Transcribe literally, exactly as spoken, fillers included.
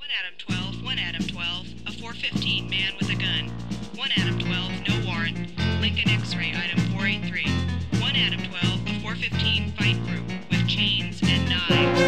one Adam twelve, one Adam twelve, a four fifteen man with a gun. one Adam twelve, no warrant. Lincoln X-ray, item four eight three. one Adam twelve, a four fifteen fight group with chains and knives.